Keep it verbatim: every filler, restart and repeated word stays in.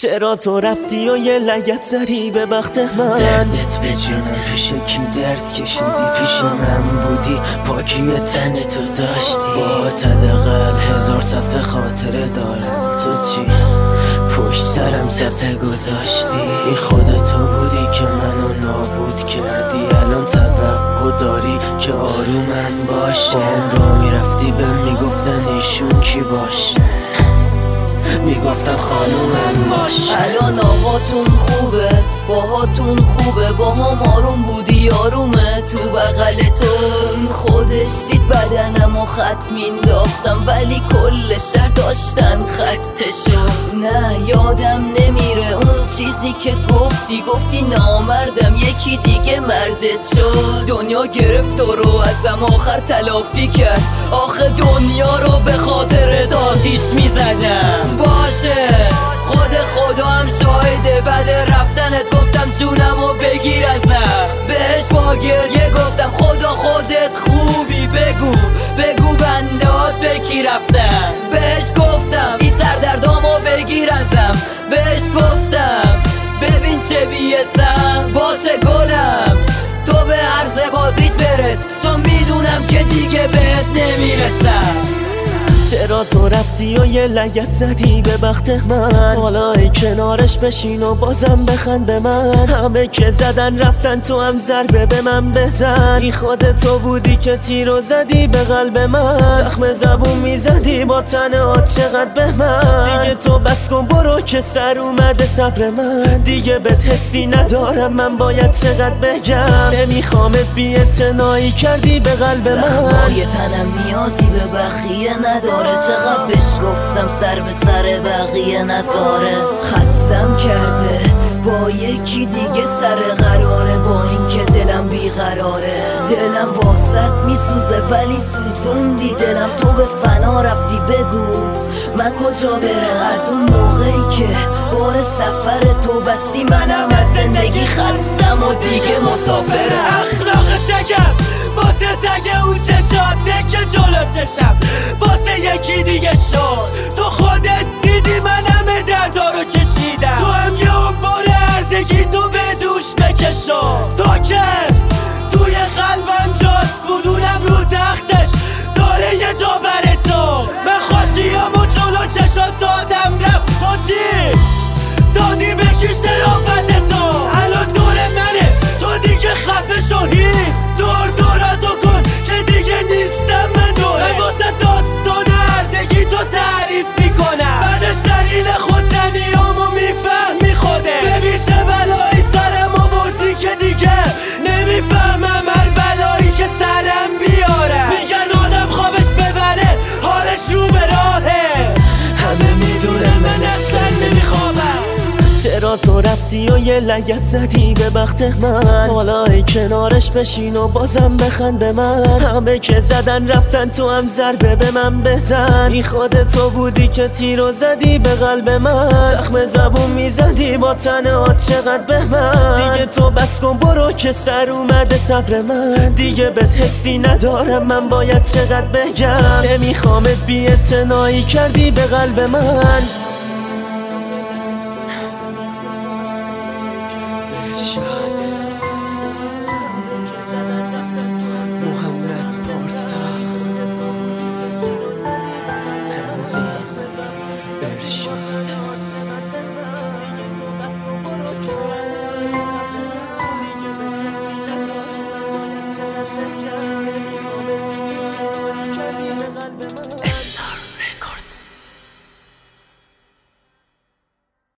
چرا تو رفتی و یه لگت زدی به بخت من؟ دردت به جونم پیش کی درد کشیدی؟ پیش من بودی پاکی تن تو داشتی. با تدقل هزار صفحه خاطره دارم، تو چی؟ پشت سرم صفحه گذاشتی. این خود تو بودی که منو نابود کردی. الان توقع داری که آرومن باشم. را میرفتی به میگفتن ایشون کی باشه، میگفتم خانومم باش. الان آقاتون خوبه، باهاتون خوبه، با هم آروم بودی آرومه تو بغلتون. خودش دید بدنم و خط مینداختم، ولی کل شهر داشتن خطشو. نه یادم نمیره اون چیزی که گفتی، گفتی نامردم یکی دیگه مردت شد. دنیا گرفت تو رو ازم آخر تلافی کرد. آخه دنیا رو به خاطر آتیش میزدم. باشه خود خدا هم شاهده، بعد رفتنت گفتم جونمو بگیر ازم. بهش با گریه گفتم خدا خودت خوبی، بگو بگو بندات به کی رفتم. بهش گفتم این سردردامو بگیر ازم. بهش گفتم ببین چه بیسم. باشه گلم تو به عرض بازیت برس، چون میدونم که دیگه بهت نمیرسم. چرا تو رفتی و یه لگت زدی به بخت من؟ حالا ای کنارش بشین و بازم بخند به من. همه که زدن رفتن تو هم ضربه به من بزن. این خود تو بودی که تیرو زدی به قلب من. زخم زبون میزدی با تنهات چقدر به من. دیگه تو بس کن برو که سر اومده صبر من. دیگه بهت حسی ندارم من باید چقدر بگم. نمیخوامت بی اعتنایی کردی به قلب من. زخمای تنم نیازی به بقیه نداره، چقدر بهش گفتم سر به سر بقیه نذاره. خستم کرده با یکی دیگه سر قراره، با اینکه دلم بیقراره. دلم واسط میسوزه ولی سوزوندی دلم. تو به فنا رفتی بگو من کجا برم؟ از اون موقعی که بار سفر تو بستی منم از زندگی خستم و دیگه مسافرم. اخلاق تگم واسه سگه اون چشاته که جلو چشم واسه یکی دیگه شد. تو خودت دیدی من همه دردا رو کشیدم. تو هم یه اون بار ارزگی تو به دوش بکشم. تو که توی قلبم جاد بودونم رو تختش داره یه جا بره تو. من خوشیامو جلو چشات دادم رفت. تو چی؟ دادی به کیش رافت تو. الان دور منه تو دیگه خفه شو هیف. دور دوراتو کن که دیگه نیستم من دوره. واسه داستان ارزگی تو تعریف میکنم، بعدش دلیل خودزنیامو میفهمی خوده. ببین چه بلایی سرم آوردی که دیگه نمیفهمم هر بلایی که سرم بیاره. میگن آدم خوابش ببره حالش رو به راهه. همه میدونن من اصلا نمیخوابم. چرا تو رفتی و یه لگت زدی به بخت من؟ حالا ای کنارش بشین و بازم بخند به من. همه که زدن رفتن تو هم ضربه به من بزن. این خود تو بودی که تیرو زدی به قلب من. زخم زبون میزدی با تنهات چقدر به من. دیگه تو بس کن برو که سر اومده صبر من. دیگه بهت حسی ندارم من باید چقدر بگم. نمیخوامت بی اعتنایی کردی به قلب من.